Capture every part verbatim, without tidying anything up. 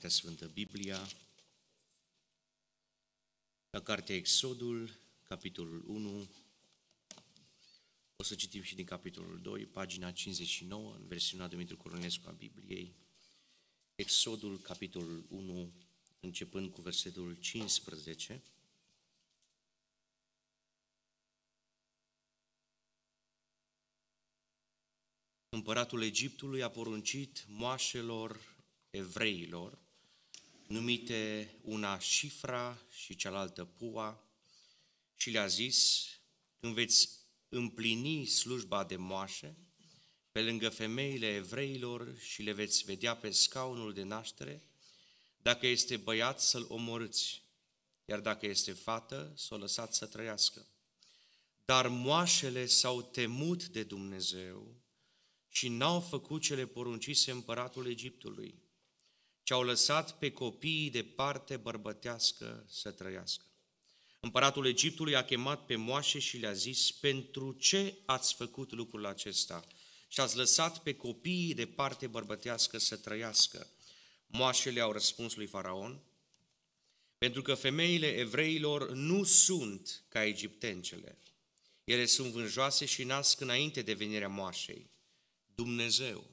Cartea Sfântă Biblia, la Cartea Exodul, capitolul unu, o să citim și din capitolul doi, pagina cincizeci și nouă, în versiunea Dumitru Cornelescu a Bibliei. Exodul, capitolul unu, începând cu versetul cincisprezece. Împăratul Egiptului a poruncit moașelor evreilor, numite una Șifra și cealaltă Pua, și le-a zis: când veți împlini slujba de moașe pe lângă femeile evreilor și le veți vedea pe scaunul de naștere, dacă este băiat să-l omorâți, iar dacă este fată, să o lăsați să trăiască. Dar moașele s-au temut de Dumnezeu și n-au făcut ce le poruncise împăratul Egiptului, ci au lăsat pe copiii de parte bărbătească să trăiască. Împăratul Egiptului a chemat pe moașe și le-a zis: pentru ce ați făcut lucrul acesta și ați lăsat pe copiii de parte bărbătească să trăiască? Moașele au răspuns lui Faraon: pentru că femeile evreilor nu sunt ca egiptencele. Ele sunt vânjoase și nasc înainte de venirea moașei. Dumnezeu,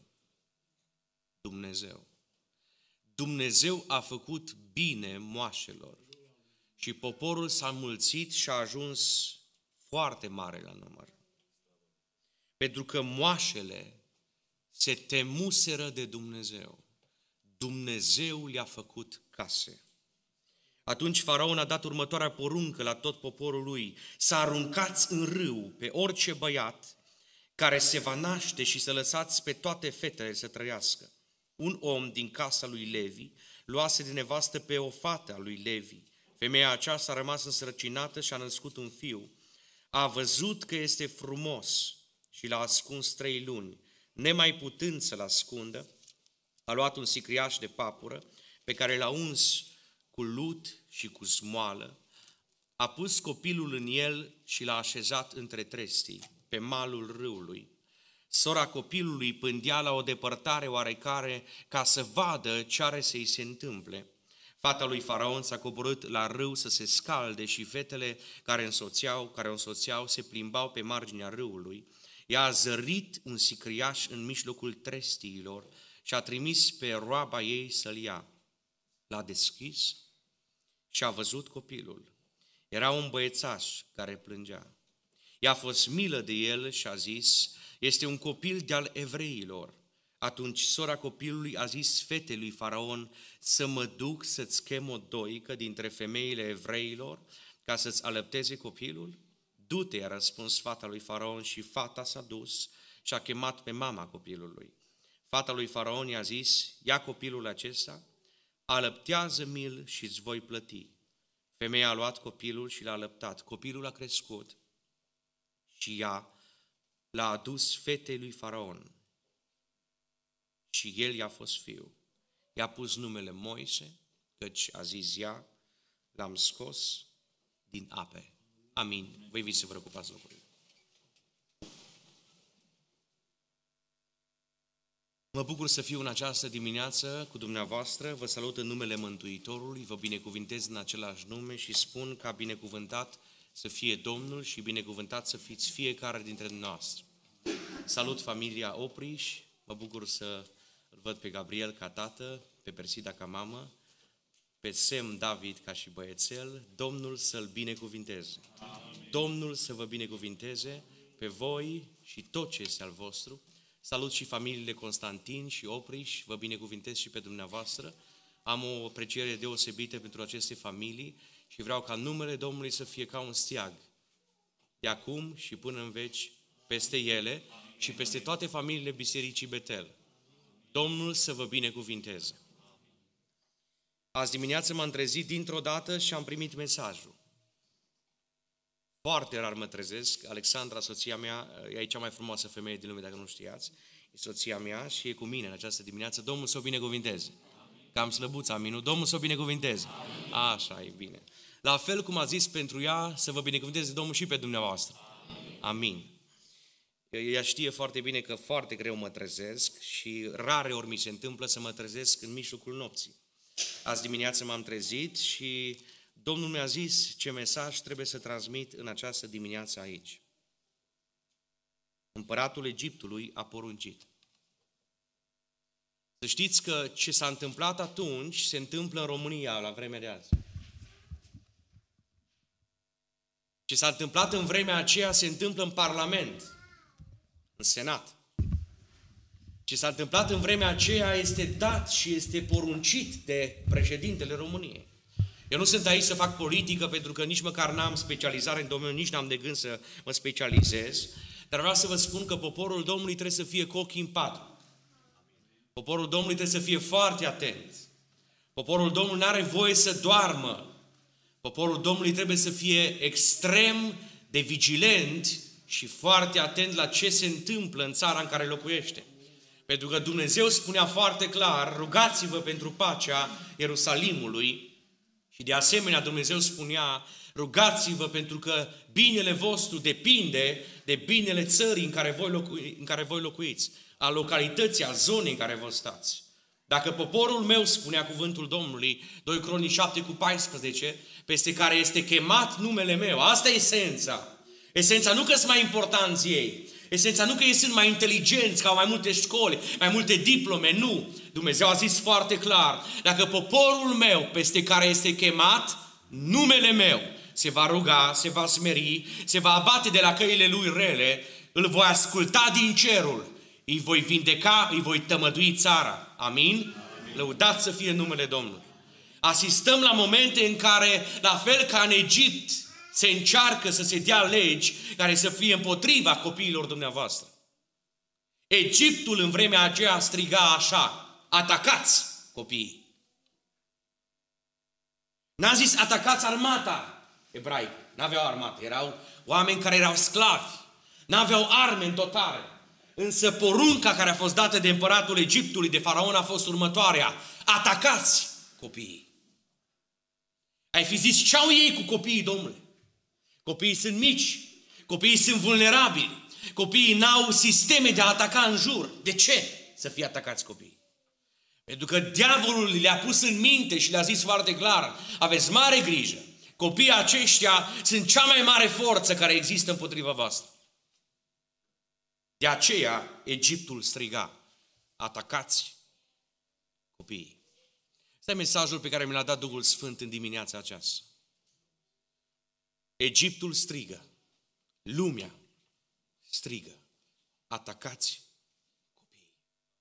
Dumnezeu, Dumnezeu a făcut bine moașelor și poporul s-a înmulțit și a ajuns foarte mare la număr. Pentru că moașele se temuseră de Dumnezeu, Dumnezeu le-a făcut case. Atunci Faraon a dat următoarea poruncă la tot poporul lui: să aruncați în râu pe orice băiat care se va naște și să lăsați pe toate fetele să trăiască. Un om din casa lui Levi luase de nevastă pe o fată a lui Levi. Femeia aceasta a rămas însărcinată și a născut un fiu. A văzut că este frumos și l-a ascuns trei luni. Nemai putând să-l ascundă, a luat un sicriaș de papură pe care l-a uns cu lut și cu smoală, a pus copilul în el și l-a așezat între trestii, pe malul râului. Sora copilului pândea la o depărtare oarecare ca să vadă ce are să-i se întâmple. Fata lui Faraon s-a coborât la râu să se scalde și fetele care însoțeau, care o însoțeau se plimbau pe marginea râului. Ea a zărit un sicriaș în mijlocul trestiilor și a trimis pe roaba ei să-l ia. L-a deschis și a văzut copilul. Era un băiețaș care plângea. I-a fost milă de el și a zis: este un copil de-al evreilor. Atunci sora copilului a zis fetei lui Faraon: să mă duc să-ți chem o doică dintre femeile evreilor ca să-ți alăpteze copilul? Du-te, i-a răspuns fata lui Faraon, și fata s-a dus și a chemat pe mama copilului. Fata lui Faraon i-a zis: ia copilul acesta, alăptează-mi-l și îți voi plăti. Femeia a luat copilul și l-a alăptat. Copilul a crescut și ea l-a adus fetei lui Faraon și el i-a fost fiu. I-a pus numele Moise, căci a zis ea: l-am scos din ape. Amin. Vă invit să vă ocupați locurile. Mă bucur să fiu în această dimineață cu dumneavoastră. Vă salut în numele Mântuitorului, vă binecuvintez în același nume și spun ca binecuvântat să fie Domnul și binecuvântat să fiți fiecare dintre noastre. Salut familia Opriș, mă bucur să îl văd pe Gabriel ca tată, pe Persida ca mamă, pe Sem David ca și băiețel. Domnul să-l binecuvinteze. Amin. Domnul să vă binecuvinteze pe voi și tot ce este al vostru. Salut și familiile Constantin și Opriș, vă binecuvintez și pe dumneavoastră. Am o apreciere deosebită pentru aceste familii și vreau ca numele Domnului să fie ca un steag, de acum și până în veci, peste ele și peste toate familiile Bisericii Betel. Domnul să vă binecuvinteze. Azi dimineață m-am trezit dintr-o dată și am primit mesajul. Foarte rar mă trezesc. Alexandra, soția mea, e cea mai frumoasă femeie din lume, dacă nu știați, e soția mea și e cu mine în această dimineață. Domnul să o binecuvinteze. Cam slăbuț, amin, nu? Domnul să o binecuvinteze. Amin. Așa, e bine. La fel cum a zis pentru ea, să vă binecuvinteze Domnul și pe dumneavoastră. Amin. Amin. Ea știe foarte bine că foarte greu mă trezesc și rare ori mi se întâmplă să mă trezesc în mijlocul nopții. Azi dimineață m-am trezit și Domnul mi-a zis ce mesaj trebuie să transmit în această dimineață aici. Împăratul Egiptului a poruncit. Să știți că ce s-a întâmplat atunci se întâmplă în România la vremea de azi. Ce s-a întâmplat în vremea aceea se întâmplă în Parlament, în Senat. Ce s-a întâmplat în vremea aceea este dat și este poruncit de președintele României. Eu nu sunt aici să fac politică pentru că nici măcar n-am specializare în domeniu, nici n-am de gând să mă specializez, dar vreau să vă spun că poporul Domnului trebuie să fie cu ochii în patru. Poporul Domnului trebuie să fie foarte atent. Poporul Domnului nu are voie să doarmă. Poporul Domnului trebuie să fie extrem de vigilent și foarte atent la ce se întâmplă în țara în care locuiește. Pentru că Dumnezeu spunea foarte clar, rugați-vă pentru pacea Ierusalimului și de asemenea Dumnezeu spunea, rugați-vă pentru că binele vostru depinde de binele țării în care voi, locui, în care voi locuiți, a localității, a zonei în care vă stați. Dacă poporul meu, spunea cuvântul Domnului, doi Cronici șapte cu paisprezece, peste care este chemat numele meu, asta e esența. Esența nu că sunt mai importanți ei, esența nu că ei sunt mai inteligenți, că au mai multe școli, mai multe diplome, nu. Dumnezeu a zis foarte clar, dacă poporul meu, peste care este chemat numele meu, se va ruga, se va smeri, se va abate de la căile lui rele, îl voi asculta din cerul, îi voi vindeca, îi voi tămădui țara. Amin? Amin. Lăudați să fie numele Domnului. Asistăm la momente în care, la fel ca în Egipt, se încearcă să se dea legi care să fie împotriva copiilor dumneavoastră. Egiptul în vremea aceea striga așa, atacați copiii. N-a zis atacați armata ebraică, n-aveau armată, erau oameni care erau sclavi, n-aveau arme în dotare. Însă porunca care a fost dată de împăratul Egiptului, de faraon, a fost următoarea, atacați copiii. Ai fi zis, ce au ei cu copiii, Domnule? Copiii sunt mici, copiii sunt vulnerabili, copiii n-au sisteme de a ataca în jur. De ce să fie atacați copiii? Pentru că diavolul le-a pus în minte și le-a zis foarte clar, aveți mare grijă, copiii aceștia sunt cea mai mare forță care există împotriva voastră. De aceea Egiptul striga, atacați copiii. Asta e mesajul pe care mi l-a dat Duhul Sfânt în dimineața aceasta. Egiptul strigă, lumea strigă, atacați copiii.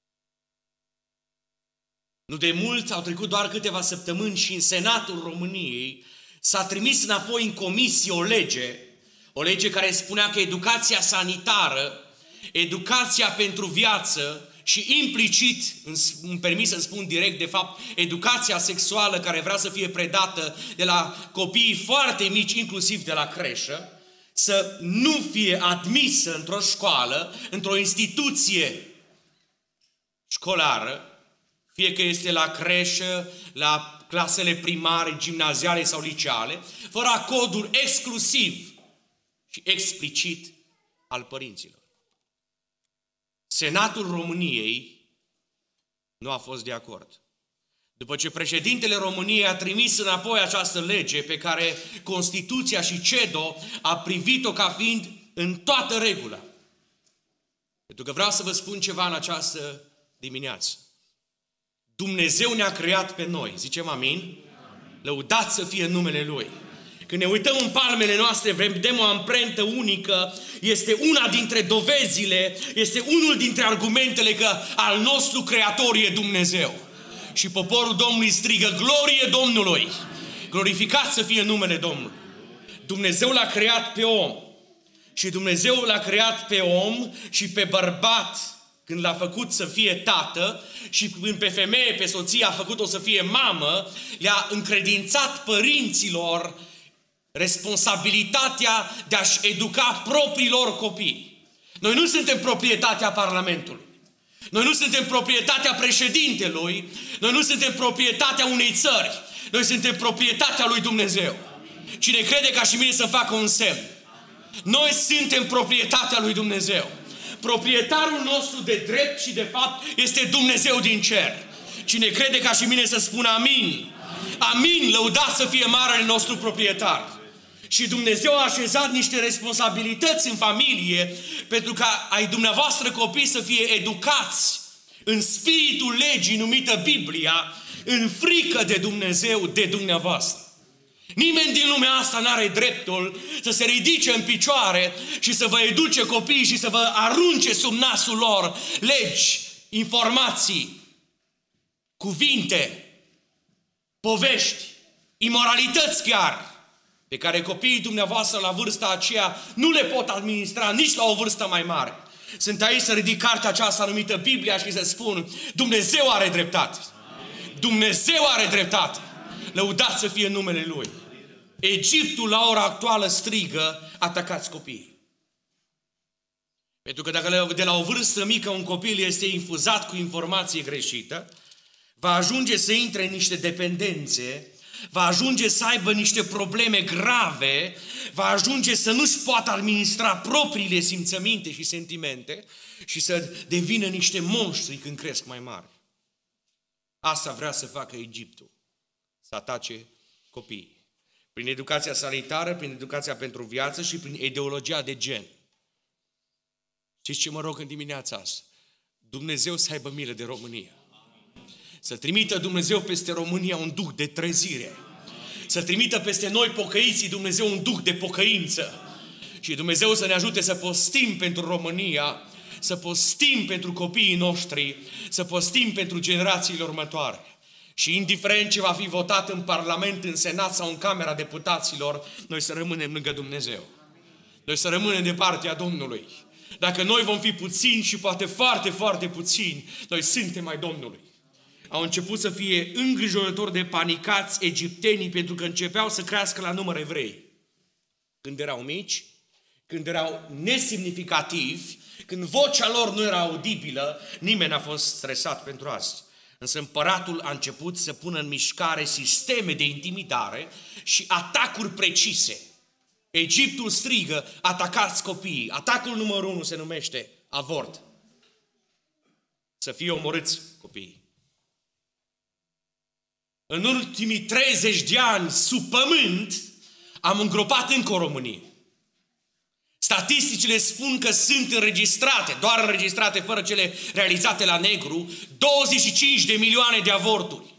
Nu de mult, au trecut doar câteva săptămâni și în Senatul României s-a trimis înapoi în comisie o lege, o lege care spunea că educația sanitară, educația pentru viață și implicit, îmi permis să spun direct, de fapt, educația sexuală care vrea să fie predată de la copiii foarte mici, inclusiv de la creșă, să nu fie admisă într-o școală, într-o instituție școlară, fie că este la creșă, la clasele primare, gimnaziale sau liceale, fără acordul exclusiv și explicit al părinților. Senatul României nu a fost de acord. După ce președintele României a trimis înapoi această lege pe care Constituția și C E D O a privit-o ca fiind în toată regula. Pentru că vreau să vă spun ceva în această dimineață. Dumnezeu ne-a creat pe noi. Zicem amin? Amin. Lăudați să fie numele Lui. Când ne uităm în palmele noastre, vedem o amprentă unică, este una dintre dovezile, este unul dintre argumentele că al nostru Creator e Dumnezeu. Și poporul Domnului strigă, glorie Domnului! Glorificat să fie numele Domnului! Dumnezeu l-a creat pe om. Și Dumnezeu l-a creat pe om și pe bărbat, când l-a făcut să fie tată, și când pe femeie, pe soție a făcut-o să fie mamă, le-a încredințat părinților responsabilitatea de a-și educa propriilor copii. Noi nu suntem proprietatea Parlamentului. Noi nu suntem proprietatea președintelui. Noi nu suntem proprietatea unei țări. Noi suntem proprietatea lui Dumnezeu. Cine crede ca și mine să facă un semn. Noi suntem proprietatea lui Dumnezeu. Proprietarul nostru de drept și de fapt este Dumnezeu din cer. Cine crede ca și mine să spună amin. Amin, lăudat să fie marele nostru proprietar. Și Dumnezeu a așezat niște responsabilități în familie pentru ca ai dumneavoastră copii să fie educați în spiritul legii numită Biblia, în frică de Dumnezeu, de dumneavoastră. Nimeni din lumea asta n-are dreptul să se ridice în picioare și să vă educe copiii și să vă arunce sub nasul lor legi, informații, cuvinte, povești, imoralități chiar, pe care copiii dumneavoastră la vârsta aceea nu le pot administra nici la o vârstă mai mare. Sunt aici să ridic cartea aceasta numită Biblia și să spun, Dumnezeu are dreptate. Dumnezeu are dreptate. Lăudat să fie numele Lui. Egiptul la ora actuală strigă, atacați copiii. Pentru că dacă de la o vârstă mică un copil este infuzat cu informație greșită, va ajunge să intre în niște dependențe, va ajunge să aibă niște probleme grave, va ajunge să nu-și poată administra propriile simțăminte și sentimente și să devină niște monștri când cresc mai mari. Asta vrea să facă Egiptul, să atace copiii. Prin educația sanitară, prin educația pentru viață și prin ideologia de gen. Știți ce mă rog în dimineața asta? Dumnezeu să aibă milă de România. Să trimită Dumnezeu peste România un duh de trezire. Să trimită peste noi pocăiții Dumnezeu un duh de pocăință. Și Dumnezeu să ne ajute să postim pentru România, să postim pentru copiii noștri, să postim pentru generațiile următoare. Și indiferent ce va fi votat în Parlament, în Senat sau în Camera Deputaților, noi să rămânem lângă Dumnezeu. Noi să rămânem de partea Domnului. Dacă noi vom fi puțini și poate foarte, foarte puțini, noi suntem ai Domnului. Au început să fie îngrijorători de panicați egiptenii pentru că începeau să crească la număr evrei. Când erau mici, când erau nesemnificativi, când vocea lor nu era audibilă, nimeni n-a fost stresat pentru asta. Însă împăratul a început să pună în mișcare sisteme de intimidare și atacuri precise. Egiptul strigă, atacați copiii. Atacul numărul unu se numește avort. Să fie omorâți copiii. În ultimii treizeci de ani, sub pământ, am îngropat încă o Românie. Statisticile spun că sunt înregistrate, doar înregistrate fără cele realizate la negru, douăzeci și cinci de milioane de avorturi.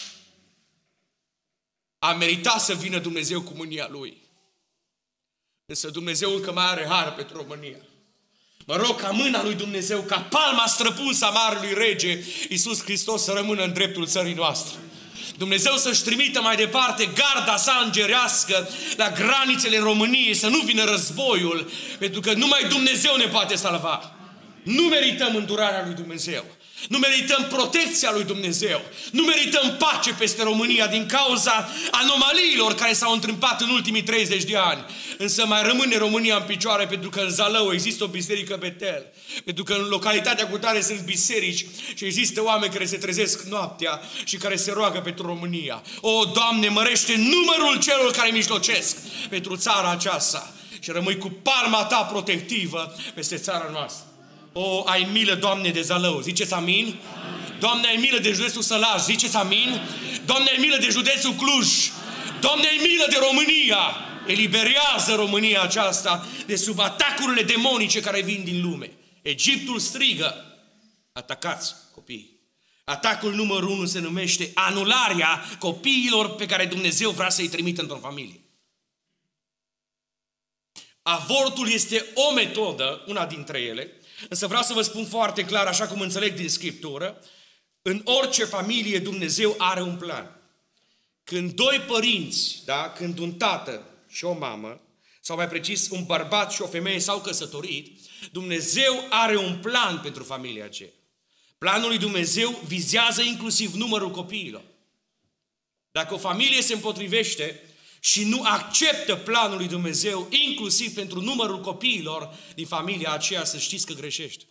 A meritat să vină Dumnezeu cu mânia Lui. Însă Dumnezeu încă mai are har pentru România. Mă rog ca mâna lui Dumnezeu, ca palma străpunsă a Marelui Rege, Iisus Hristos, să rămână în dreptul țării noastre. Dumnezeu să-și trimită mai departe garda sa îngerească la granițele României, să nu vină războiul, pentru că numai Dumnezeu ne poate salva. Nu merităm îndurarea lui Dumnezeu. Nu merităm protecția lui Dumnezeu. Nu merităm pace peste România din cauza anomaliilor care s-au întâmplat în ultimii treizeci de ani. Însă mai rămâne România în picioare pentru că în Zalău există o biserică Betel. Pentru că în localitatea cu tare sunt biserici și există oameni care se trezesc noaptea și care se roagă pentru România. O, Doamne, mărește numărul celor care mijlocesc pentru țara aceasta și rămâi cu palma ta protectivă peste țara noastră. O, ai milă, Doamne, de Zalău. Ziceți amin? Amin. Doamne, ai milă de județul Sălaj. Ziceți amin? Doamne, ai milă de județul Cluj. Doamne, ai milă de România. Eliberează România aceasta de sub atacurile demonice care vin din lume. Egiptul strigă, atacați copiii. Atacul numărul unu se numește anularea copiilor pe care Dumnezeu vrea să-i trimită într-o familie. Avortul este o metodă, una dintre ele, însă vreau să vă spun foarte clar, așa cum înțeleg din Scriptură, în orice familie Dumnezeu are un plan. Când doi părinți, da, când un tată și o mamă, sau mai precis un bărbat și o femeie s-au căsătorit, Dumnezeu are un plan pentru familia aceea. Planul lui Dumnezeu vizează inclusiv numărul copiilor. Dacă o familie se împotrivește și nu acceptă planul lui Dumnezeu, inclusiv pentru numărul copiilor din familia aceea, să știți că greșește.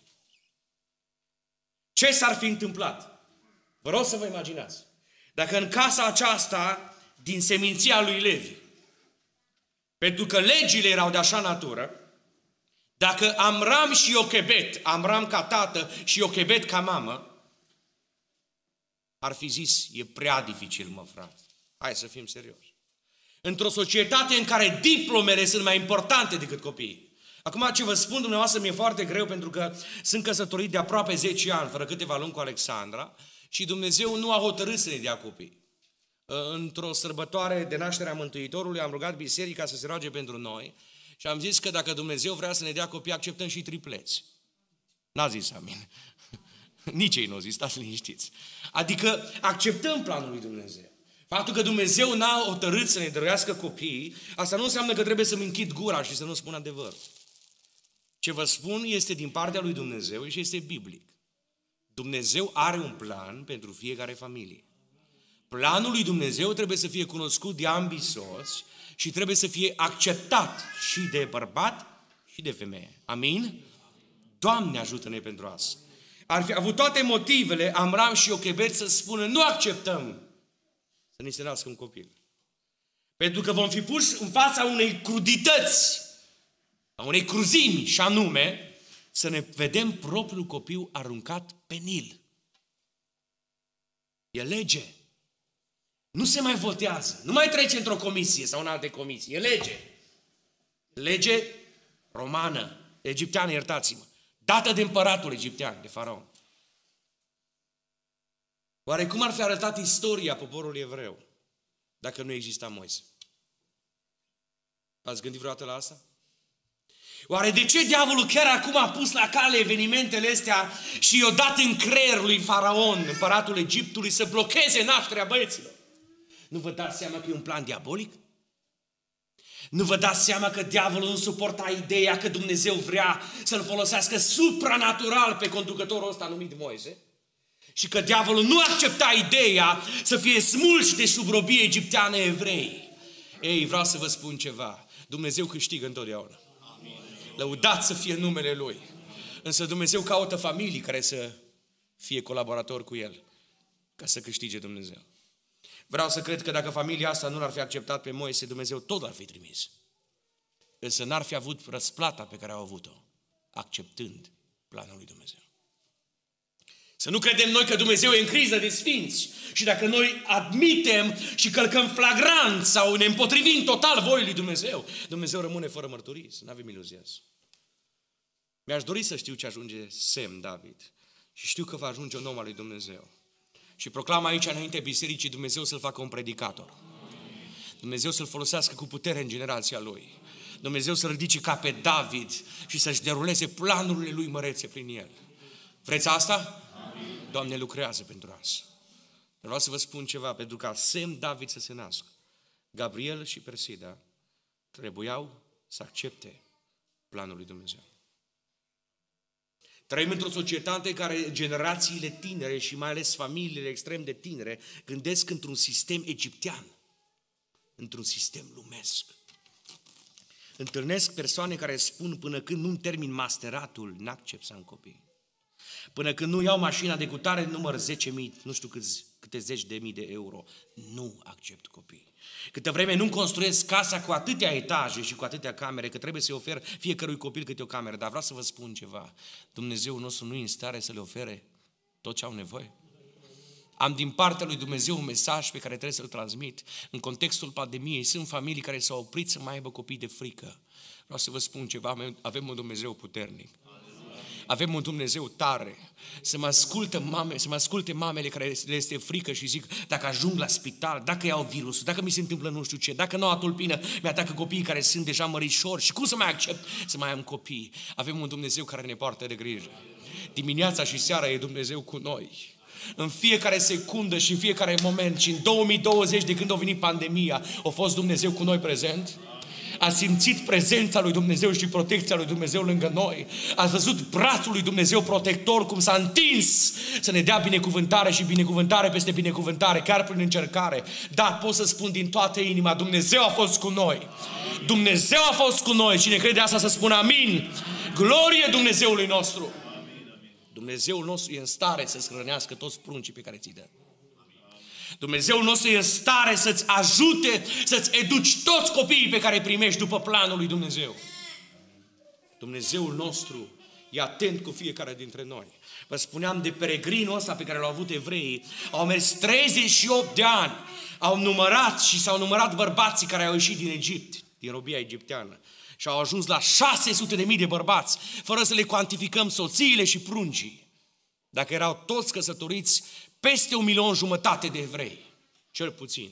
Ce s-ar fi întâmplat? Vă rog să vă imaginați. Dacă în casa aceasta, din seminția lui Levi, pentru că legile erau de așa natură, dacă Amram și Iochebed, Amram ca tată și Iochebed ca mamă, ar fi zis, e prea dificil, mă, frate. Hai să fim serioși. Într-o societate în care diplomele sunt mai importante decât copiii. Acum ce vă spun dumneavoastră mi-e foarte greu pentru că sunt căsătorit de aproape zece ani, fără câteva luni cu Alexandra și Dumnezeu nu a hotărât să ne dea copii. Într-o sărbătoare de nașterea Mântuitorului am rugat biserica să se roage pentru noi și am zis că dacă Dumnezeu vrea să ne dea copii, acceptăm și tripleți. N-a zis amin. Nici ei nu au zis, stați liniștiți. Adică acceptăm planul lui Dumnezeu. Faptul că Dumnezeu n-a hotărât să ne dăruiască copiii, asta nu înseamnă că trebuie să-mi închid gura și să nu spun adevărul. Ce vă spun este din partea lui Dumnezeu și este biblic. Dumnezeu are un plan pentru fiecare familie. Planul lui Dumnezeu trebuie să fie cunoscut de ambii soți și trebuie să fie acceptat și de bărbat și de femeie. Amin? Doamne ajută-ne pentru asta. Ar fi avut toate motivele, Amram și Iochebed, să spună nu acceptăm să ni se nască un copil. Pentru că vom fi puși în fața unei crudități, a unei cruzimi, și anume să ne vedem propriul copil aruncat pe Nil. E lege. Nu se mai votează. Nu mai trece într-o comisie sau în alte comisii. E lege. Lege romană, egipteană, iertați-mă. Dată de împăratul egiptean, de faraon. Oare cum ar fi arătat istoria poporului evreu dacă nu exista Moise? Ați gândit vreodată la asta? Oare de ce diavolul chiar acum a pus la cale evenimentele astea și i-a dat în creier lui Faraon, împăratul Egiptului, să blocheze nașterea băieților? Nu vă dați seama că e un plan diabolic? Nu vă dați seama că diavolul nu suporta ideea că Dumnezeu vrea să-l folosească supranatural pe conducătorul ăsta numit Moise? Și că diavolul nu accepta ideea să fie smulși de sub robie egipteană evrei. Ei, vreau să vă spun ceva. Dumnezeu câștigă întotdeauna. Lăudați să fie numele Lui. Însă Dumnezeu caută familii care să fie colaboratori cu El, ca să câștige Dumnezeu. Vreau să cred că dacă familia asta nu l-ar fi acceptat pe Moise, Dumnezeu tot l-ar fi trimis. Însă n-ar fi avut răsplata pe care au avut-o, acceptând planul lui Dumnezeu. Să nu credem noi că Dumnezeu e în criză de sfinți și dacă noi admitem și călcăm flagrant sau ne împotrivim total voii lui Dumnezeu, Dumnezeu rămâne fără mărturii, să nu avem iluzia asta. Mi-aș dori să știu ce ajunge Sem David și știu că va ajunge un om al lui Dumnezeu. Și proclam aici înainte bisericii Dumnezeu să-l facă un predicator. Dumnezeu să-l folosească cu putere în generația lui. Dumnezeu să ridice ca pe David și să-și deruleze planurile lui mărețe prin el. Vreți asta? Doamne, lucrează pentru asta. Vreau să vă spun ceva, pentru ca Sem David să se nască, Gabriel și Persida trebuiau să accepte planul lui Dumnezeu. Trăim într-o societate în care generațiile tinere și mai ales familiile extrem de tinere gândesc într-un sistem egiptean, într-un sistem lumesc. Întâlnesc persoane care spun până când nu-mi termin masteratul, n-accept să am copii. Până când nu iau mașina de cutare număr zece mii, nu știu câți, câte zeci de mii de euro, nu accept copii. Câtă vreme nu-mi construiesc casa cu atâtea etaje și cu atâtea camere, că trebuie să-i ofer fiecărui copil câte o cameră. Dar vreau să vă spun ceva, Dumnezeu nostru nu e în stare să le ofere tot ce au nevoie. Am din partea lui Dumnezeu un mesaj pe care trebuie să-l transmit. În contextul pandemiei sunt familii care s-au oprit să mai aibă copii de frică. Vreau să vă spun ceva, avem un Dumnezeu puternic. Avem un Dumnezeu tare. Să mă asculte mame, să mă asculte mamele care le este frică și zic, dacă ajung la spital, dacă iau virusul, dacă mi se întâmplă nu știu ce, dacă noua tulpină mi-atacă copiii care sunt deja mărișori și cum să mai accept să mai am copii? Avem un Dumnezeu care ne poartă de grijă. Dimineața și seara e Dumnezeu cu noi. În fiecare secundă și în fiecare moment și în două mii douăzeci, de când a venit pandemia, a fost Dumnezeu cu noi prezent? Ați simțit prezența lui Dumnezeu și protecția lui Dumnezeu lângă noi? Ați văzut brațul lui Dumnezeu protector cum s-a întins să ne dea binecuvântare și binecuvântare peste binecuvântare, chiar prin încercare? Da, pot să spun din toată inima, Dumnezeu a fost cu noi. Dumnezeu a fost cu noi. Cine crede asta să spună amin. Glorie Dumnezeului nostru. Dumnezeul nostru e în stare să-ți hrănească toți pruncii pe care ți-i dă. Dumnezeul nostru e în stare să-ți ajute să-ți educi toți copiii pe care îi primești după planul lui Dumnezeu. Dumnezeul nostru E atent cu fiecare dintre noi. Vă spuneam de peregrinul ăsta pe care l-au avut evreii. Au mers treizeci și opt de ani. Au numărat și s-au numărat bărbații care au ieșit din Egipt, din robia egipteană. Și au ajuns la șase sute de mii de bărbați, fără să le cuantificăm soțiile și pruncii. Dacă erau toți căsătoriți, peste un milion jumătate de evrei, cel puțin.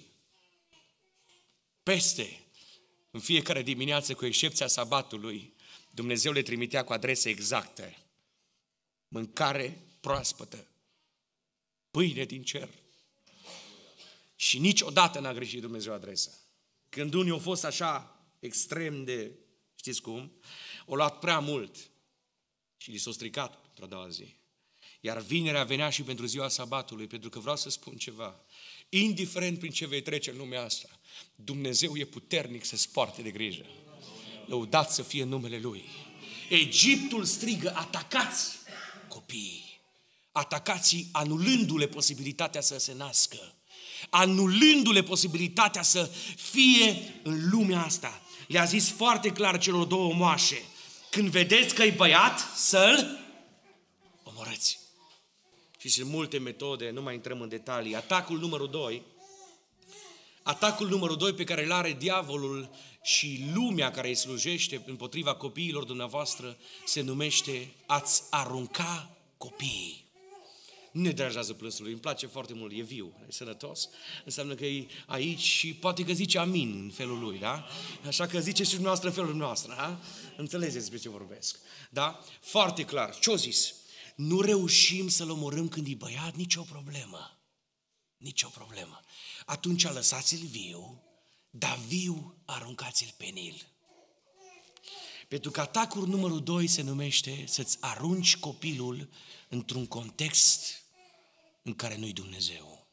Peste, în fiecare dimineață, cu excepția sabatului, Dumnezeu le trimitea cu adrese exacte. Mâncare proaspătă, pâine din cer. Și niciodată n-a greșit Dumnezeu adresa. Când unii au fost așa extrem de, știți cum, au luat prea mult și li s-a stricat într-o doua zi. Iar vinerea venea și pentru ziua sabatului, pentru că vreau să spun ceva. Indiferent prin ce vei trece în lumea asta, Dumnezeu e puternic să-ți poarte de grijă. Lăudat să fie numele Lui. Egiptul strigă, atacați copiii. Atacați-i anulându-le posibilitatea să se nască. Anulându-le posibilitatea să fie în lumea asta. Le-a zis foarte clar celor două moașe. Când vedeți că e băiat, să-l omorâți. Și sunt multe metode, nu mai intrăm în detalii. Atacul numărul doi, atacul numărul doi pe care îl are diavolul și lumea care îi slujește împotriva copiilor dumneavoastră se numește ați arunca copiii. Nu ne deranjează plânsul lui, îmi place foarte mult, e viu, e sănătos, înseamnă că e aici și poate că zice amin în felul lui, da? Așa că zice și dumneavoastră în felul nostru, da? Înțelegeți despre ce vorbesc, da? Foarte clar, ce-o zis? Nu reușim să-l omorâm când e băiat, nicio problemă, nicio problemă. Atunci lăsați-l viu, dar viu aruncați-l pe Nil. Pentru că atacul numărul doi se numește să-ți arunci copilul într-un context în care nu-i Dumnezeu.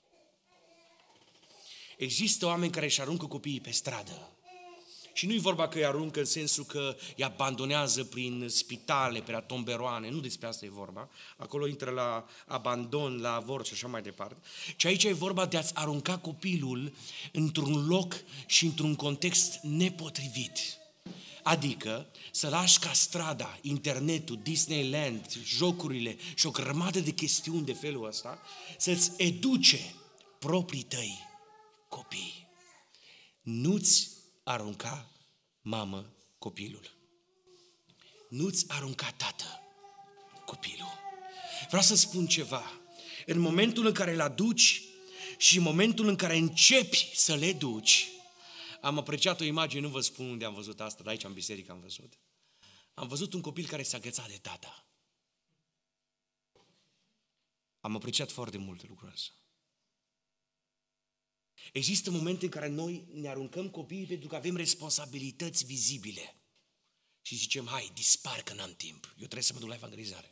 Există oameni care își aruncă copiii pe stradă. Și nu-i vorba că îi aruncă în sensul că îi abandonează prin spitale, pe la tomberoane, nu despre asta e vorba. Acolo intră la abandon, la avort și așa mai departe. Ci aici e vorba de a-ți arunca copilul într-un loc și într-un context nepotrivit. Adică să lași ca strada, internetul, Disneyland, jocurile și o grămadă de chestiuni de felul ăsta să-ți educe proprii tăi copii. Nu-ți arunca, mamă, copilul. Nu-ți arunca, tată, copilul. Vreau să spun ceva. În momentul în care îl aduci și în momentul în care începi să le duci, am apreciat o imagine, nu vă spun unde am văzut asta, dar aici în biserică am văzut. Am văzut un copil care s-a agățat de tata. Am apreciat foarte mult lucrul ăsta. Există momente în care noi ne aruncăm copiii pentru că avem responsabilități vizibile. Și zicem, hai, dispar că n-am timp. Eu trebuie să mă duc la evangelizare.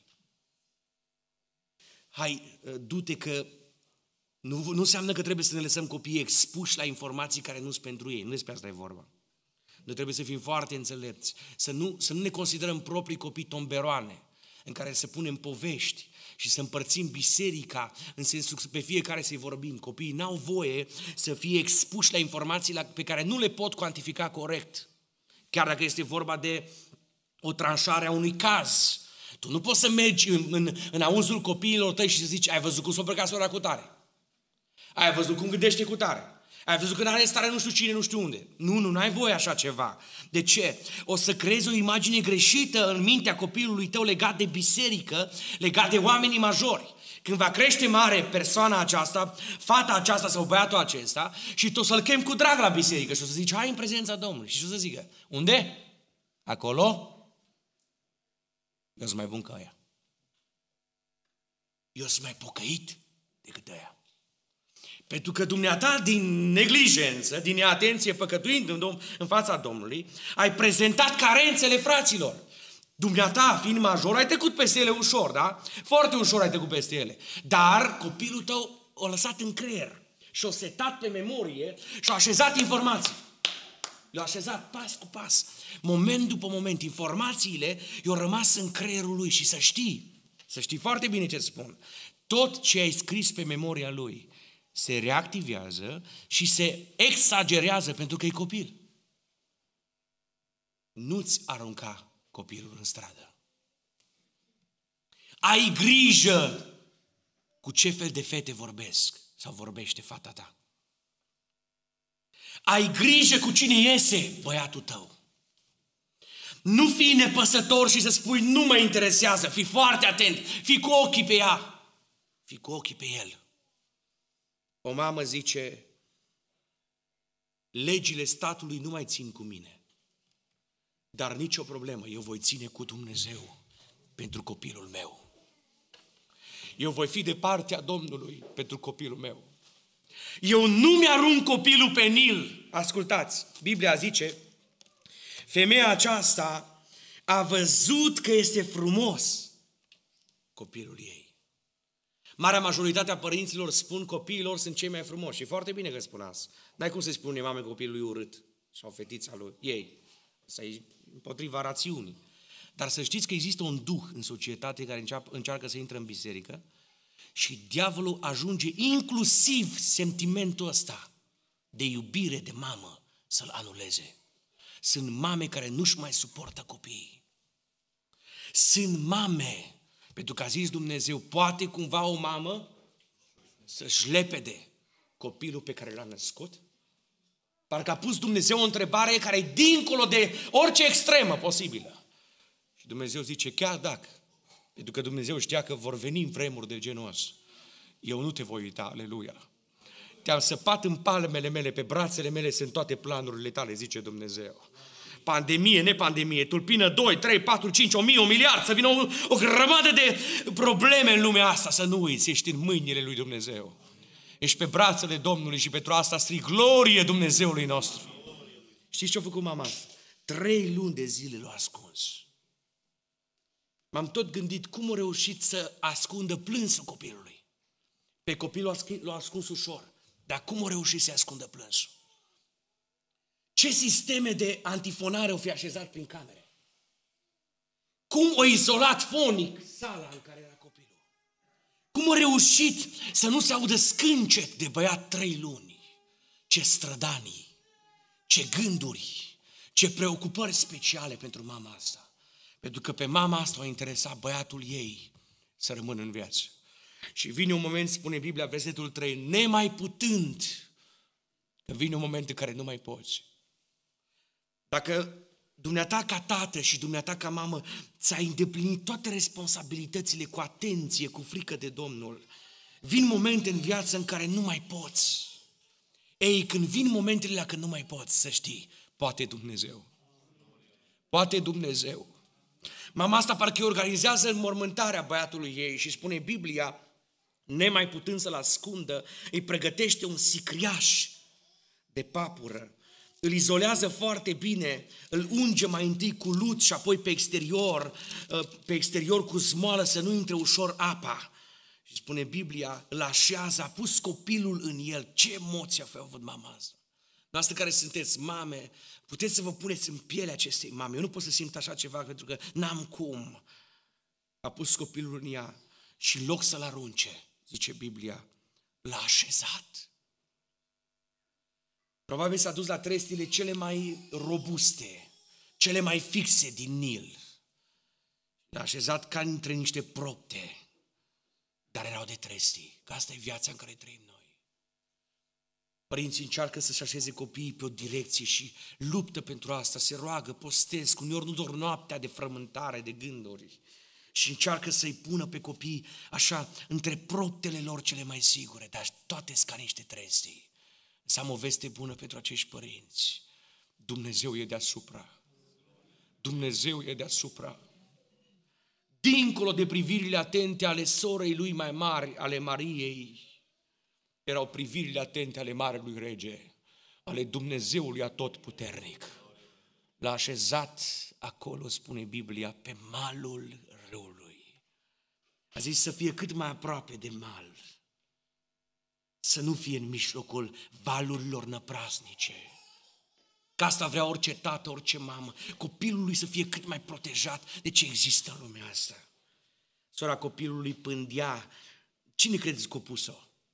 Hai, du-te că nu, nu înseamnă că trebuie să ne lăsăm copiii expuși la informații care nu sunt pentru ei. Nu despre asta e vorba. Noi trebuie să fim foarte înțelepți. Să nu, să nu ne considerăm proprii copii tomberoane în care să punem povești și să împărțim biserica în sensul că pe fiecare să-i vorbim. Copiii n-au voie să fie expuși la informații pe care nu le pot cuantifica corect. Chiar dacă este vorba de o tranșare a unui caz. Tu nu poți să mergi în, în, în auzul copiilor tăi și să zici, ai văzut cum s-o plecat sora cu tare? Ai văzut cum gândește cu tare? Ai văzut că n-are stare nu știu cine, nu știu unde. Nu, nu, n-ai voie așa ceva. De ce? O să creezi o imagine greșită în mintea copilului tău legat de biserică, legat de oamenii majori. Când va crește mare persoana aceasta, fata aceasta sau băiatul acesta și tu o să-l chem cu drag la biserică și o să zici, hai în prezența Domnului. Și o să zică, unde? Acolo? Eu sunt mai bun ca aia. Eu sunt mai pocăit decât aia. Pentru că dumneata, din neglijență, din neatenție, păcătuind în, în fața Domnului, ai prezentat carențele fraților. Dumneata, fiind major, ai trecut peste ele ușor, da? Foarte ușor ai trecut peste ele. Dar copilul tău o lăsat în creier și o setat pe memorie și a așezat informații. Le-a așezat pas cu pas, moment după moment. Informațiile i-au rămas în creierul lui și să știi, să știi foarte bine ce spun. Tot ce ai scris pe memoria lui se reactivează și se exagerează pentru că e copil. Nu-ți arunca copilul în stradă. Ai grijă cu ce fel de fete vorbesc sau vorbește fata ta. Ai grijă cu cine iese băiatul tău. Nu fii nepăsător și să spui nu mă interesează, fii foarte atent, fii cu ochii pe ea, fii cu ochii pe el. O mamă zice, legile statului nu mai țin cu mine, dar nicio problemă, eu voi ține cu Dumnezeu pentru copilul meu. Eu voi fi de partea Domnului pentru copilul meu. Eu nu mi-arunc copilul pe Nil. Ascultați, Biblia zice, femeia aceasta a văzut că este frumos copilul ei. Marea majoritate a părinților spun copiilor sunt cei mai frumoși. Și foarte bine că spun asta. N-ai cum să-i spune mame copilului urât sau fetița lui ei. Asta e împotriva rațiunii. Dar să știți că există un duh în societate care încearcă să intre în biserică și diavolul ajunge inclusiv sentimentul ăsta de iubire de mamă să-l anuleze. Sunt mame care nu-și mai suportă copiii. Sunt mame, pentru că a zis Dumnezeu, poate cumva o mamă să-și lepede copilul pe care l-a născut? Parcă a pus Dumnezeu o întrebare care e dincolo de orice extremă posibilă. Și Dumnezeu zice, chiar dacă, pentru că Dumnezeu știa că vor veni în vremuri de genul ăsta, eu nu te voi uita, aleluia. Te-am săpat în palmele mele, pe brațele mele sunt toate planurile tale, zice Dumnezeu. Pandemie, nepandemie, tulpină doi, trei, patru, cinci, o mie, un miliard, să vină o, o grămadă de probleme în lumea asta, să nu uiți, ești în mâinile lui Dumnezeu. Ești pe brațele Domnului și pentru asta strig, glorie Dumnezeului nostru. Știți ce a făcut mama asta? Trei luni de zile l-a ascuns. M-am tot gândit cum a reușit să ascundă plânsul copilului. Pe copilul l-a ascuns ușor, dar cum a reușit să ascundă plânsul? Ce sisteme de antifonare o fi așezat prin camere? Cum o izolat fonic sala în care era copilul? Cum a reușit să nu se audă scâncet de băiat trei luni? Ce strădanii, ce gânduri, ce preocupări speciale pentru mama asta. Pentru că pe mama asta o interesa băiatul ei să rămână în viață. Și vine un moment, spune Biblia, versetul trei, nemai putând, că vine un moment în care nu mai poți. Dacă dumneata ca tată și dumneata ca mamă ți-ai îndeplinit toate responsabilitățile cu atenție, cu frică de Domnul, vin momente în viață în care nu mai poți. Ei, când vin momentele la când nu mai poți, să știi, poate Dumnezeu. Poate Dumnezeu. Mama asta parcă organizează înmormântarea băiatului ei și spune Biblia, nemai putând să-l ascundă, îi pregătește un sicriaș de papură. Îl izolează foarte bine, îl unge mai întâi cu lut și apoi pe exterior, pe exterior cu smoală să nu intre ușor apa. Și spune Biblia, îl așează, a pus copilul în el. Ce emoție a avut mama asta? Noastră care sunteți mame, puteți să vă puneți în pielea acestei mame. Eu nu pot să simt așa ceva pentru că n-am cum. A pus copilul în ea și în loc să-l arunce, zice Biblia, l-a așezat. Probabil s-a dus la trestile cele mai robuste, cele mai fixe din Nil. Le-a așezat ca între niște propte, dar erau de trestii, că asta e viața în care trăim noi. Părinții încearcă să-și așeze copiii pe o direcție și luptă pentru asta, se roagă, postesc, uneori nu doar noaptea de frământare, de gânduri, și încearcă să-i pună pe copii așa, între proptele lor cele mai sigure, dar toate sunt ca niște trestii. Să am o veste bună pentru acești părinți. Dumnezeu e deasupra. Dumnezeu e deasupra. Dincolo de privirile atente ale sorei lui mai mari, ale Mariei, erau privirile atente ale Marelui Rege, ale Dumnezeului Atotputernic. L-a așezat acolo, spune Biblia, pe malul râului. A zis să fie cât mai aproape de mal. Să nu fie în mijlocul valurilor năprasnice. Că asta vrea orice tată, orice mamă. Copilul lui să fie cât mai protejat de ce există în lumea asta. Sora copilului pândea. Cine credeți că a pus-o?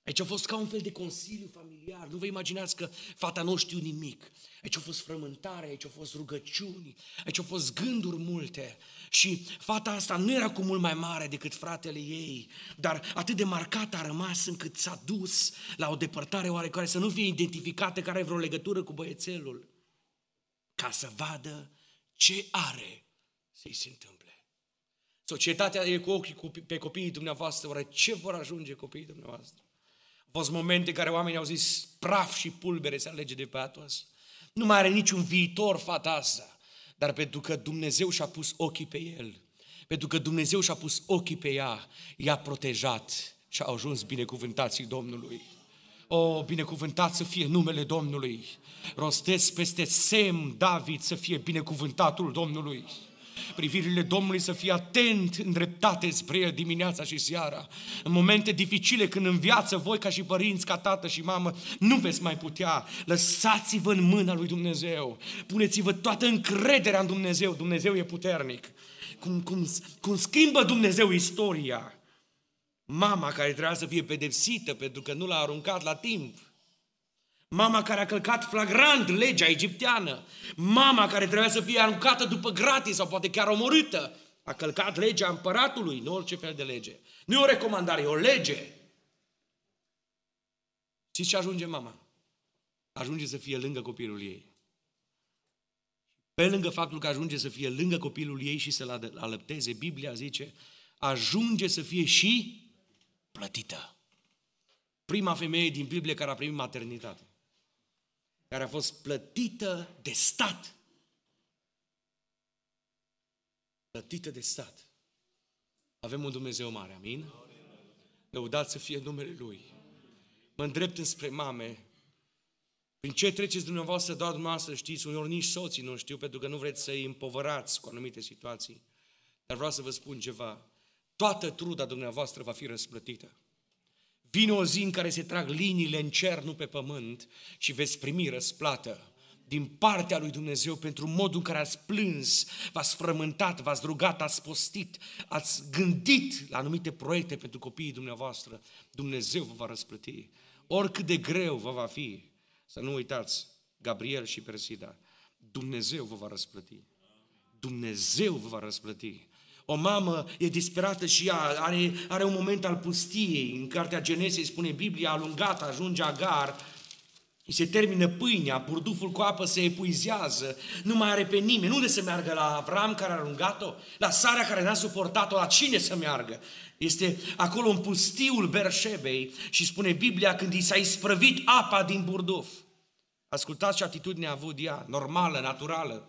Aici a fost ca un fel de consiliu familiar. Nu vă imaginați că fata nu știu nimic. Aici a fost frământare, aici au fost rugăciuni, aici au fost gânduri multe. Și fata asta nu era cu mult mai mare decât fratele ei, dar atât de marcată a rămas încât s-a dus la o depărtare oarecare, să nu fie identificată care are vreo legătură cu băiețelul, ca să vadă ce are să-i se întâmple. Societatea e cu ochii pe copiii dumneavoastră, oare ce vor ajunge copiii dumneavoastră? Au fost momente în care oamenii au zis praf și pulbere se alege de pe Atos. Nu mai are niciun viitor fata asta, dar pentru că Dumnezeu și-a pus ochii pe el, pentru că Dumnezeu și-a pus ochii pe ea, i-a protejat și a ajuns binecuvântații Domnului. O, binecuvântat să fie numele Domnului. Rostesc peste Sem, David, să fie binecuvântatul Domnului. Privirile Domnului să fie atent, îndreptate spre El dimineața și seara. În momente dificile, când în viață voi ca și părinți, ca tată și mamă, nu veți mai putea, lăsați-vă în mâna lui Dumnezeu. Puneți-vă toată încrederea în Dumnezeu. Dumnezeu e puternic. Cum, cum, cum schimbă Dumnezeu istoria. Mama care trebuia să fie pedepsită pentru că nu l-a aruncat la timp. Mama care a călcat flagrant legea egipteană. Mama care trebuia să fie aruncată după gratis sau poate chiar omorâtă. A călcat legea împăratului, nu orice fel de lege. Nu e o recomandare, e o lege. Știți ce ajunge mama? Ajunge să fie lângă copilul ei. Pe lângă faptul că ajunge să fie lângă copilul ei și să-l alăpteze, Biblia zice, ajunge să fie și plătită. Prima femeie din Biblie care a primit maternitate, care a fost plătită de stat. Plătită de stat. Avem un Dumnezeu mare, amin? Lăudați să fie numele Lui. Mă îndrept înspre mame. Prin ce treceți dumneavoastră, doar dumneavoastră știți, uneori nici soții nu știu, pentru că nu vreți să îi împovărați cu anumite situații. Dar vreau să vă spun ceva. Toată truda dumneavoastră va fi răsplătită. Vine o zi în care se trag liniile în cer, nu pe pământ, și veți primi răsplată din partea lui Dumnezeu pentru modul în care ați plâns, v-ați frământat, v-ați rugat, ați postit, ați gândit la anumite proiecte pentru copiii dumneavoastră. Dumnezeu vă va răsplăti. Oricât de greu vă va fi, să nu uitați, Gabriel și Persida, Dumnezeu vă va răsplăti. Dumnezeu vă va răsplăti. O mamă e disperată și ea are, are un moment al pustiei. În cartea Genesei spune Biblia, alungată, ajunge Agar, îi se termină pâinea, burduful cu apă se epuizează, nu mai are pe nimeni. Unde să meargă? La Avram care a alungat-o? La Sara care n-a suportat-o? La cine să meargă? Este acolo în pustiul Berșebei și spune Biblia când i s-a isprăvit apa din burduf. Ascultați ce atitudine a avut ea, normală, naturală.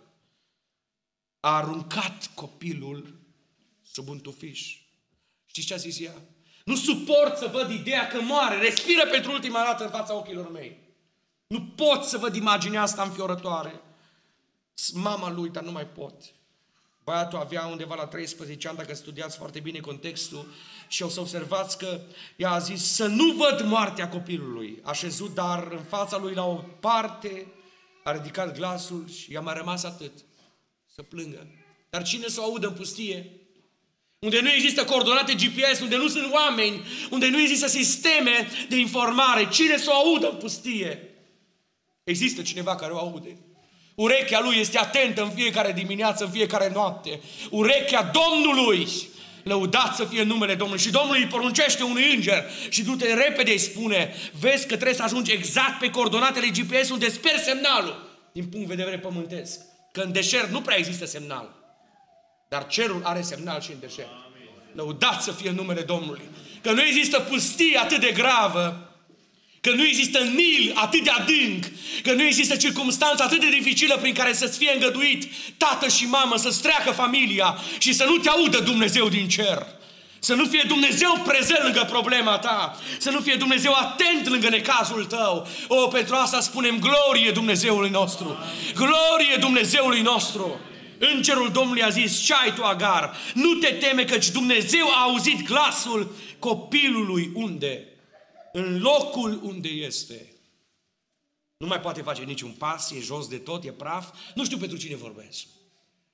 A aruncat copilul sub un tufiș. Știți ce a zis ea? Nu suport să văd ideea că moare, respiră pentru ultima dată în fața ochilor mei. Nu pot să văd imaginea asta înfiorătoare. Mama lui, dar nu mai pot. Băiatul avea undeva la treisprezece ani, dacă studiați foarte bine contextul, și o să observați că ea a zis să nu văd moartea copilului. A șezut, dar în fața lui la o parte, a ridicat glasul și i-a mai rămas atât. Să plângă. Dar cine să o audă în pustie? Unde nu există coordonate G P S, unde nu sunt oameni, unde nu există sisteme de informare. Cine să o audă în pustie? Există cineva care o aude. Urechea lui este atentă în fiecare dimineață, în fiecare noapte. Urechea Domnului. Lăudați să fie numele Domnului. Și Domnul îi poruncește unui înger și du-te repede îi spune, vezi că trebuie să ajungi exact pe coordonatele G P S unde sper semnalul. Din punct de vedere pământesc. Că în deșert nu prea există semnal. Dar cerul are semnal și în deșert. Lăudați să fie numele Domnului. Că nu există pustie atât de gravă, că nu există Nil atât de adânc, că nu există circumstanță atât de dificilă prin care să-ți fie îngăduit tată și mamă să-ți treacă familia și să nu te audă Dumnezeu din cer. Să nu fie Dumnezeu prezent lângă problema ta, să nu fie Dumnezeu atent lângă necazul tău. O, pentru asta spunem glorie Dumnezeului nostru. Glorie Dumnezeului nostru. Îngerul Domnului a zis, ce ai tu, Agar? Nu te teme, căci Dumnezeu a auzit glasul copilului unde? În locul unde este. Nu mai poate face niciun pas, e jos de tot, e praf. Nu știu pentru cine vorbesc.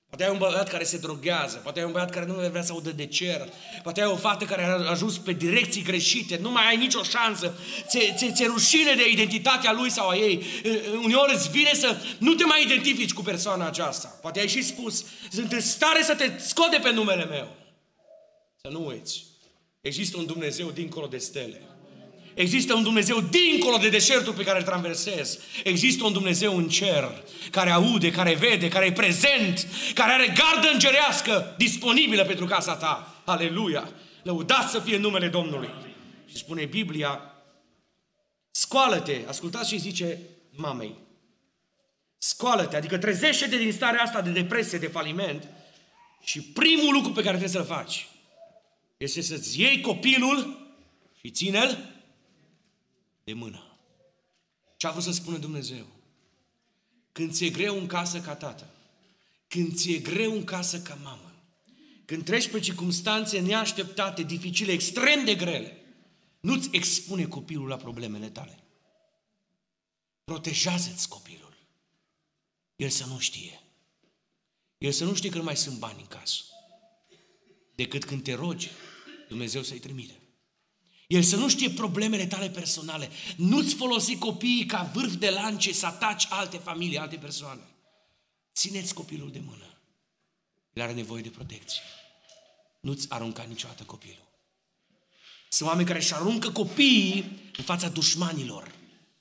Poate ai un băiat care se droghează, poate ai un băiat care nu vrea să audă de cer, poate ai o fată care a ajuns pe direcții greșite, nu mai ai nicio șansă, ți-e, ți-e, ți-e rușine de identitatea lui sau a ei. Uneori îți vine să nu te mai identifici cu persoana aceasta. Poate ai și spus, sunt în stare să te scot de pe numele meu. Să nu uiți, există un Dumnezeu dincolo de stele. Există un Dumnezeu dincolo de deșertul pe care îl traversezi. Există un Dumnezeu în cer, care aude, care vede, care e prezent, care are gardă îngerească disponibilă pentru casa ta. Aleluia! Lăudați să fie numele Domnului. Și spune Biblia, scoală-te, ascultați ce zice mamei. Scoală-te, adică trezește-te din starea asta de depresie, de faliment și primul lucru pe care trebuie să-l faci este să-ți iei copilul și ține-l de mână. Ce a vrut să spună Dumnezeu? Când ți-e greu în casă ca tată, când ți-e greu în casă ca mamă, când treci pe circumstanțe neașteptate, dificile, extrem de grele, nu-ți expune copilul la problemele tale. Protejează-ți copilul. El să nu știe. El să nu știe că nu mai sunt bani în casă. Decât când te rogi, Dumnezeu să-i trimite. El să nu știe problemele tale personale. Nu-ți folosi copiii ca vârf de lance să ataci alte familii, alte persoane. Țineți copilul de mână. El are nevoie de protecție. Nu-ți arunca niciodată copilul. Sunt oameni care își aruncă copiii în fața dușmanilor.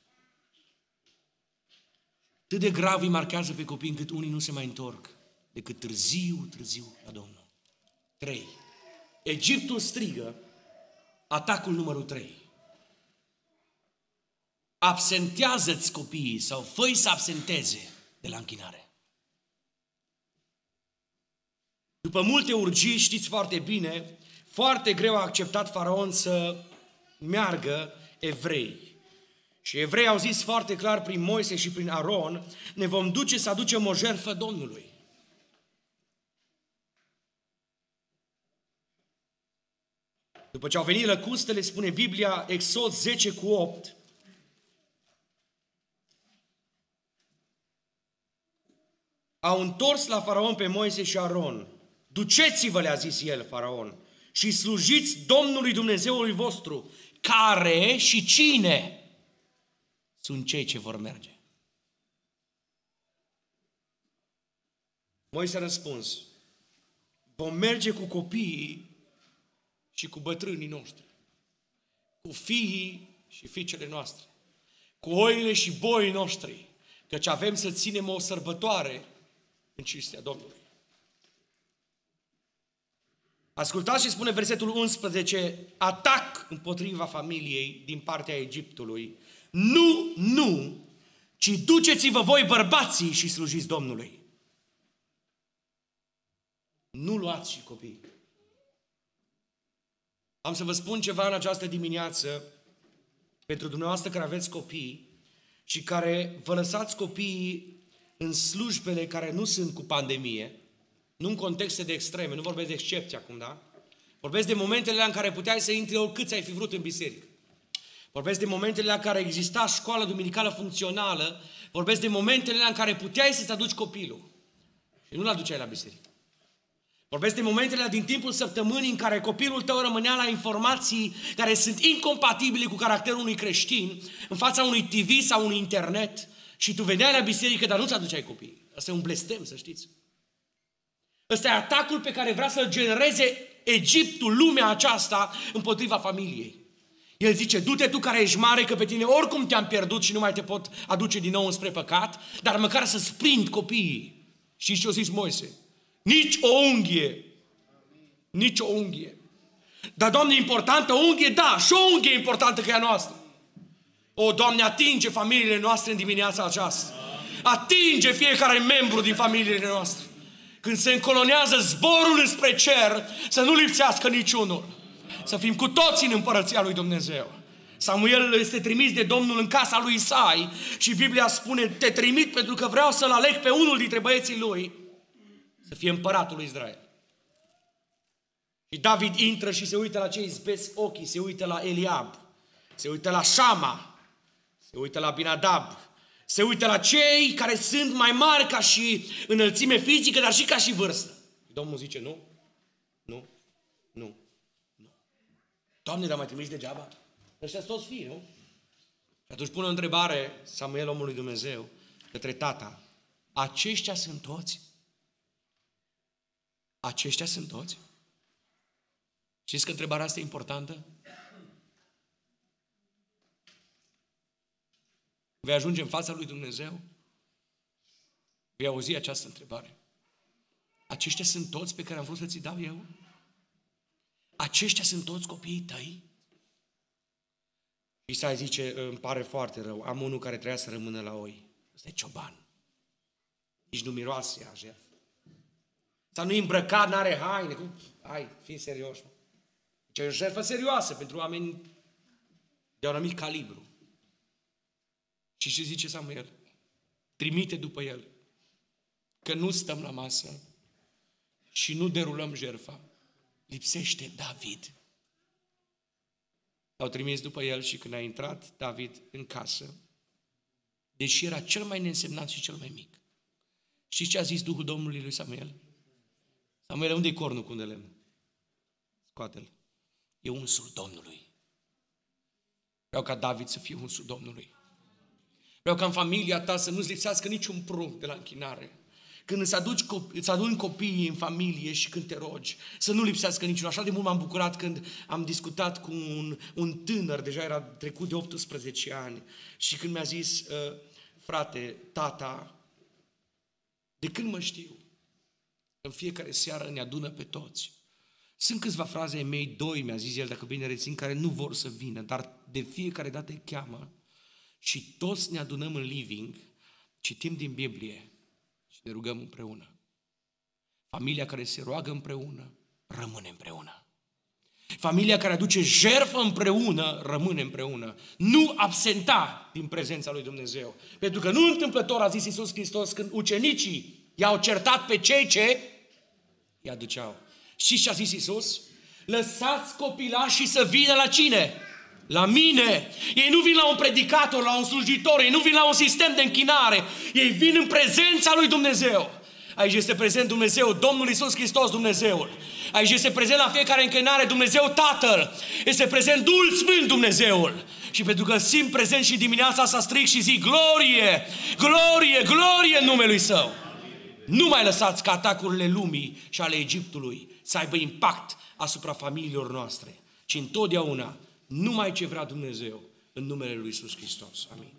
Atât de grav îi marchează pe copii încât unii nu se mai întorc decât târziu, târziu la Domnul. trei. Egiptul strigă atacul numărul trei. Absentează-ți copiii sau fă-i să absenteze de la închinare. După multe urgii, știți foarte bine, foarte greu a acceptat Faraon să meargă evrei. Și evrei au zis foarte clar prin Moise și prin Aron, ne vom duce să aducem o jertfă Domnului. După ce au venit lăcustele, spune Biblia, Exod zece cu opt, au întors la Faraon pe Moise și Aron. Duceți-vă, le-a zis el, Faraon, și slujiți Domnului Dumnezeului vostru, care și cine sunt cei ce vor merge. Moise a răspuns, vom merge cu copiii și cu bătrânii noștri, cu fiii și fiicele noastre, cu oile și boii noștri, căci avem să ținem o sărbătoare în cinstea Domnului. Ascultați și spune versetul unsprezece, atac împotriva familiei din partea Egiptului. Nu, nu, ci duceți-vă voi bărbații și slujiți Domnului. Nu luați și copii. Am să vă spun ceva în această dimineață pentru dumneavoastră care aveți copii și care vă lăsați copiii în slujbele care nu sunt cu pandemie, nu în contexte de extreme, nu vorbesc de excepții acum, da? Vorbesc de momentele în care puteai să intri oricât ai fi vrut în biserică. Vorbesc de momentele în care exista școală duminicală funcțională, vorbesc de momentele în care puteai să-ți aduci copilul și nu-l aduceai la biserică. Vorbesc de momentele din timpul săptămânii în care copilul tău rămânea la informații care sunt incompatibile cu caracterul unui creștin, în fața unui T V sau unui internet și tu veneai la biserică, dar nu-ți aduceai copii. Asta e un blestem, să știți. Ăsta e atacul pe care vrea să-l genereze Egiptul, lumea aceasta, împotriva familiei. El zice, du-te tu care ești mare, că pe tine oricum te-am pierdut și nu mai te pot aduce din nou înspre păcat, dar măcar să-ți prind copiii. Și ce-a zis Moise? Nici o unghie. Nici o unghie. Dar, Doamne, e importantă o unghie? Da, și o unghie e importantă ca ea noastră. O, Doamne, atinge familiile noastre în dimineața aceasta. Atinge fiecare membru din familiile noastre. Când se încolonează zborul înspre cer, să nu lipsească niciunul. Să fim cu toții în împărăția lui Dumnezeu. Samuel este trimis de Domnul în casa lui Isai și Biblia spune, te trimit pentru că vreau să-l aleg pe unul dintre băieții lui să fie împăratul lui Israel. Și David intră și se uită la cei zbeți ochii, se uită la Eliab, se uită la Shama, se uită la Abinadab, Se uită la cei care sunt mai mari ca și înălțime fizică, dar și ca și vârstă. Domnul zice, nu, nu, nu, nu. Doamne, dar mai trimis degeaba? Ăștia sunt toți fii, nu? Și atunci pune o întrebare, Samuel, omul lui Dumnezeu, către tata. Aceștia sunt toți? Aceștia sunt toți? Știți că întrebarea asta e importantă? Vei ajunge în fața lui Dumnezeu? Vei auzi această întrebare. Aceștia sunt toți pe care am vrut să ți dau eu? Aceștia sunt toți copiii tăi? Isai zice, îmi pare foarte rău, am unul care trebuia să rămână la oi. Ăsta e cioban. Nici nu miroase a jertfă. Sau nu-i îmbrăcat, n-are haine. Cum? Hai, fii serios. Deci e o jertfă serioasă pentru oameni de un anumit calibru. Și ce zice Samuel? Trimite după el. Că nu stăm la masă și nu derulăm jertfa. Lipsește David. L-au trimis după el și când a intrat David în casă, deși era cel mai neînsemnat și cel mai mic. Știți ce a zis Duhul Domnului lui Samuel? Samuel, unde-i cornul cu unde lemn? Scoate-l. E unsul Domnului. Vreau ca David să fie unsul Domnului. Vreau ca în familia ta să nu-ți lipsească niciun prunc de la închinare. Când îți aduci, îți aduni copiii în familie și când te rogi, să nu lipsească niciunul. Așa de mult m-am bucurat când am discutat cu un, un tânăr, deja era trecut de optsprezece ani, și când mi-a zis, frate, tata, de când mă știu, în fiecare seară ne adună pe toți. Sunt câțiva fraze ai mei, doi, mi-a zis el, dacă bine rețin, care nu vor să vină, dar de fiecare dată îi cheamă și toți ne adunăm în living, citim din Biblie și ne rugăm împreună. Familia care se roagă împreună, rămâne împreună. Familia care aduce jertfă împreună, rămâne împreună. Nu absenta din prezența lui Dumnezeu. Pentru că nu întâmplător a zis Iisus Hristos când ucenicii i-au certat pe cei ce îi aduceau. Și ce a zis Iisus? Lăsați copilașii să vină la cine? La mine. Ei nu vin la un predicator, la un slujitor, ei nu vin la un sistem de închinare. Ei vin în prezența lui Dumnezeu. Aici este prezent Dumnezeu, Domnul Iisus Hristos, Dumnezeul. Aici este prezent la fiecare închinare Dumnezeu Tatăl. Este prezent Duhul Sfânt, Dumnezeul. Și pentru că simt prezent și dimineața asta strig și zic glorie, glorie, glorie în numele Său. Nu mai lăsați ca atacurile lumii și ale Egiptului să aibă impact asupra familiilor noastre, ci întotdeauna numai ce vrea Dumnezeu în numele Lui Iisus Hristos. Amin.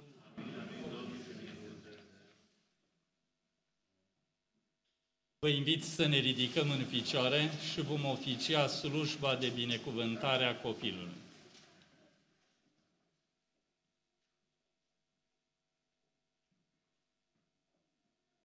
Vă invit să ne ridicăm în picioare și vom oficia slujba de binecuvântare a copilului.